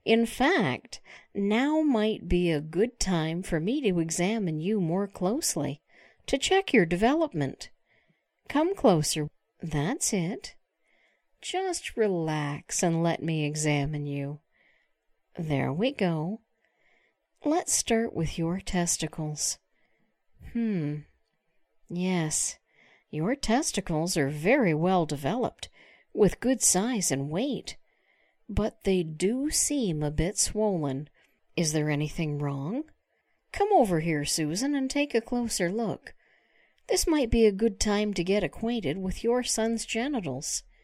In fact, now might be a good time for me to examine you more closely, to check your development. Come closer. That's it. Just relax and let me examine you. There we go. Let's start with your testicles. Yes, your testicles are very well developed, with good size and weight. But they do seem a bit swollen. Is there anything wrong? Come over here, Susan, and take a closer look. This might be a good time to get acquainted with your son's genitals.